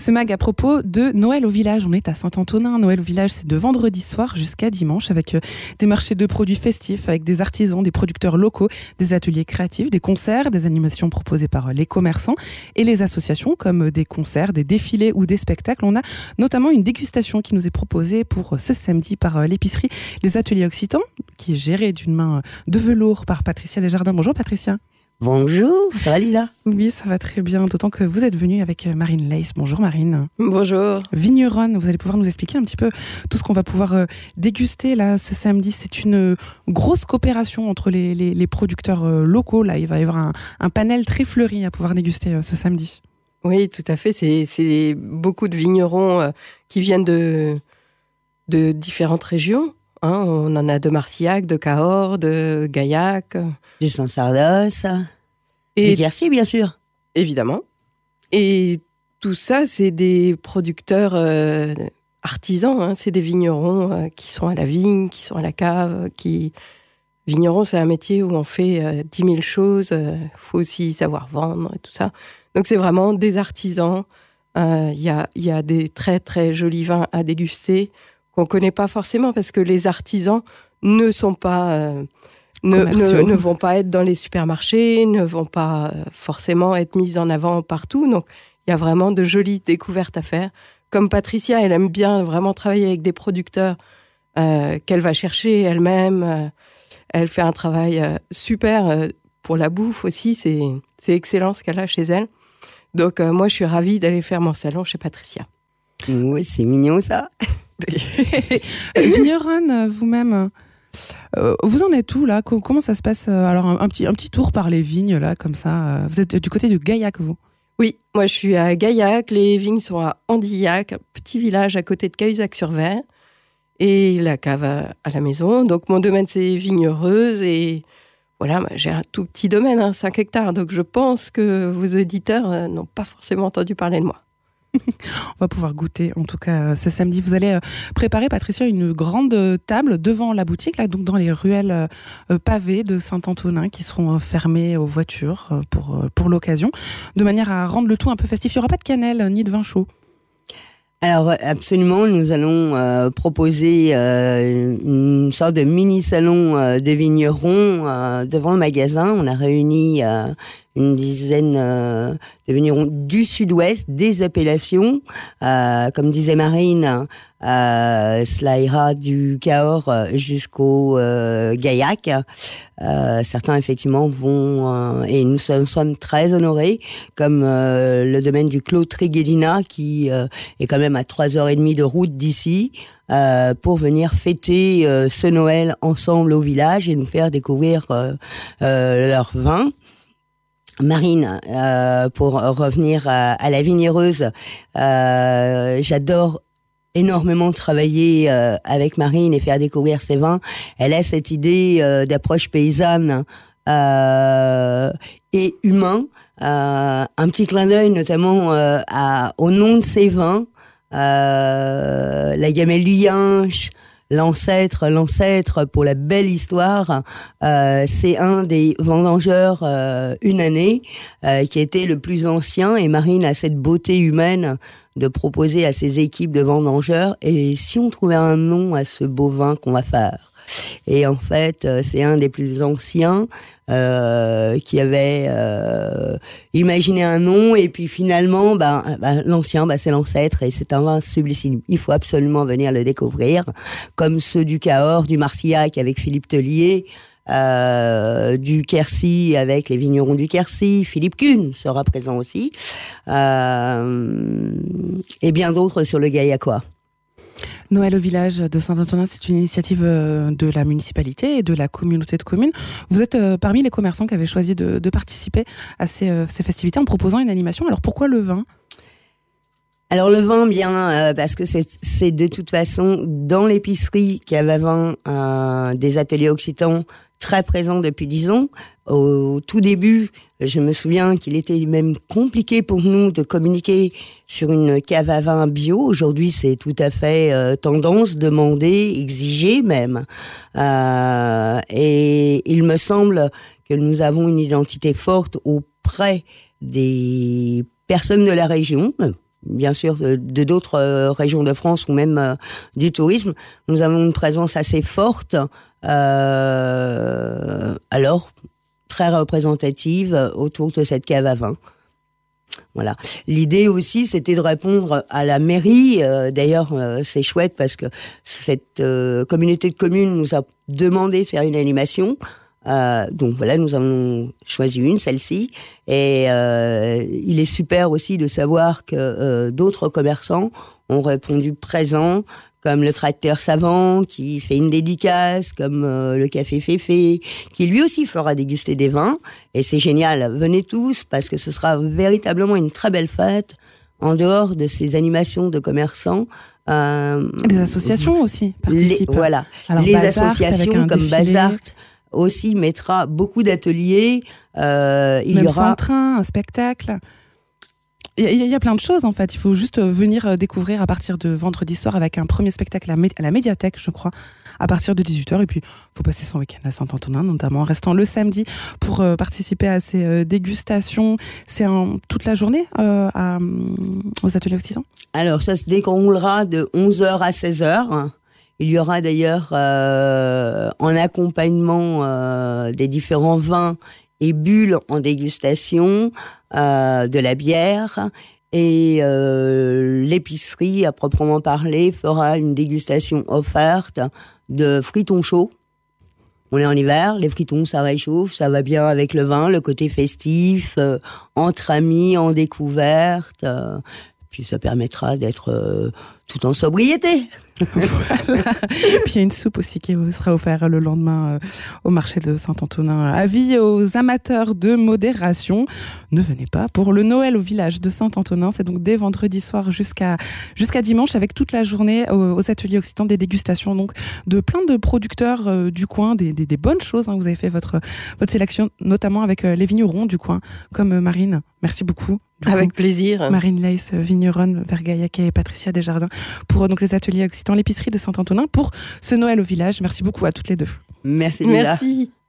Ce mag à propos de Noël au village. On est à Saint-Antonin. Noël au village, c'est de vendredi soir jusqu'à dimanche avec des marchés de produits festifs, avec des artisans, des producteurs locaux, des ateliers créatifs, des concerts, des animations proposées par les commerçants et les associations comme des concerts, des défilés ou des spectacles. On a notamment une dégustation qui nous est proposée pour ce samedi par l'épicerie Les Ateliers Occitans, qui est gérée d'une main de velours par Patricia Desjardins. Bonjour Patricia. Bonjour, ça va Lisa? Oui, ça va très bien, d'autant que vous êtes venue avec Marine Leiss. Bonjour Marine. Bonjour. Vigneronne, vous allez pouvoir nous expliquer un petit peu tout ce qu'on va pouvoir déguster là ce samedi. C'est une grosse coopération entre les producteurs locaux. Là, il va y avoir un panel très fleuri à pouvoir déguster ce samedi. Oui, tout à fait. C'est beaucoup de vignerons qui viennent de différentes régions. On en a de Marcillac, de Cahors, de Gaillac. Du Saint-Sardos, du Quercy, bien sûr. Évidemment. Et tout ça, c'est des producteurs artisans. C'est des vignerons qui sont à la vigne, qui sont à la cave. Vigneron, c'est un métier où on fait 10 000 choses. Il faut aussi savoir vendre et tout ça. Donc, c'est vraiment des artisans. Il y a des très, très jolis vins à déguster qu'on ne connaît pas forcément parce que les artisans ne sont pas... ne vont pas être dans les supermarchés, ne vont pas forcément être mis en avant partout. Donc, il y a vraiment de jolies découvertes à faire. Comme Patricia, elle aime bien vraiment travailler avec des producteurs qu'elle va chercher elle-même. Elle fait un travail super pour la bouffe aussi. C'est excellent ce qu'elle a chez elle. Donc, moi, je suis ravie d'aller faire mon salon chez Patricia. Oui, c'est mignon ça. Vigneronne, vous-même, vous en êtes où là? Comment ça se passe? Alors un petit tour par les vignes là, comme ça. Vous êtes du côté de Gaillac, vous? Oui, moi je suis à Gaillac. Les vignes sont à Andillac, un petit village à côté de Cahuzac-sur-Ver, et la cave à la maison. Donc mon domaine c'est Vignereuse et voilà, j'ai un tout petit domaine, 5 hectares. Donc je pense que vos auditeurs n'ont pas forcément entendu parler de moi. On va pouvoir goûter, en tout cas, ce samedi. Vous allez préparer, Patricia, une grande table devant la boutique, là, donc dans les ruelles pavées de Saint-Antonin qui seront fermées aux voitures pour l'occasion, de manière à rendre le tout un peu festif. Il n'y aura pas de cannelle ni de vin chaud. Alors absolument, nous allons proposer une sorte de mini-salon des vignerons devant le magasin. On a réuni une dizaine de vignerons du sud-ouest, des appellations. Comme disait Marine, cela ira du Cahors jusqu'au Gaillac. Certains effectivement vont, et nous sommes très honorés, comme le domaine du Clos Tréguélina qui est quand même à 3h30 de route d'ici, pour venir fêter ce Noël ensemble au village et nous faire découvrir leur vin. Marine, pour revenir à la Vignereuse, j'adore énormément travailler avec Marine et faire découvrir ses vins. Elle a cette idée d'approche paysanne et humain. Un petit clin d'œil notamment au nom de ses vins, la gamelle du Yinche, l'ancêtre pour la belle histoire, c'est un des vendangeurs une année qui était le plus ancien, et Marine a cette beauté humaine de proposer à ses équipes de vendangeurs, et si on trouvait un nom à ce beau vin qu'on va faire. Et en fait, c'est un des plus anciens qui avait imaginé un nom, et puis finalement, l'ancien, c'est l'ancêtre, et c'est un vin sublime. Il faut absolument venir le découvrir, comme ceux du Cahors, du Marcillac avec Philippe Tellier, du Quercy avec les vignerons du Quercy, Philippe Kuhn sera présent aussi, et bien d'autres sur le Gaillacois. Noël au village de Saint-Antonin, c'est une initiative de la municipalité et de la communauté de communes. Vous êtes parmi les commerçants qui avaient choisi de participer à ces festivités en proposant une animation. Alors pourquoi le vin ? Alors le vin, bien, parce que c'est de toute façon dans l'épicerie Cave à Vin des Ateliers Occitans, très présent depuis 10 ans. Au tout début, je me souviens qu'il était même compliqué pour nous de communiquer sur une cave à vin bio. Aujourd'hui, c'est tout à fait tendance, demandé, exigé même. Et il me semble que nous avons une identité forte auprès des personnes de la région, bien sûr de d'autres régions de France ou même du tourisme. Nous avons une présence assez forte, alors très représentative autour de cette cave à vin. Voilà. L'idée aussi, c'était de répondre à la mairie. D'ailleurs, c'est chouette parce que cette communauté de communes nous a demandé de faire une animation. Donc voilà, nous avons choisi celle-ci. Et il est super aussi de savoir que d'autres commerçants ont répondu présents, comme le tracteur savant qui fait une dédicace, comme le café Féfé, qui lui aussi fera déguster des vins. Et c'est génial, venez tous, parce que ce sera véritablement une très belle fête, en dehors de ces animations de commerçants. Les associations aussi participent. Voilà, alors, les Bazart, associations comme Bazart aussi mettra beaucoup d'ateliers. Il y aura un train, un spectacle. Il y a plein de choses en fait. Il faut juste venir découvrir à partir de vendredi soir avec un premier spectacle à la médiathèque, je crois, à partir de 18h. Et puis, il faut passer son week-end à Saint-Antonin, notamment en restant le samedi pour participer à ces dégustations. C'est toute la journée aux Ateliers Occitans ? Alors, ça se déroulera de 11h à 16h. Il y aura d'ailleurs, en accompagnement des différents vins et bulles en dégustation, de la bière, et l'épicerie à proprement parler fera une dégustation offerte de fritons chauds. On est en hiver, les fritons ça réchauffe, ça va bien avec le vin, le côté festif, entre amis, en découverte, puis ça permettra d'être tout en sobriété. Voilà. Puis il y a une soupe aussi qui sera offerte le lendemain au marché de Saint-Antonin. Avis aux amateurs de modération, ne venez pas pour le Noël au village de Saint-Antonin. C'est donc dès vendredi soir jusqu'à dimanche, avec toute la journée aux Ateliers Occitans, des dégustations donc de plein de producteurs du coin, des bonnes choses. Hein. Vous avez fait votre sélection, notamment avec les vignerons du coin, comme Marine. Merci beaucoup. Avec plaisir. Marine Leys, vigneronne, Vergaillac et Patricia Desjardins pour donc les Ateliers Occitans, l'épicerie de Saint-Antonin pour ce Noël au village. Merci beaucoup à toutes les deux. Merci Lila. Merci.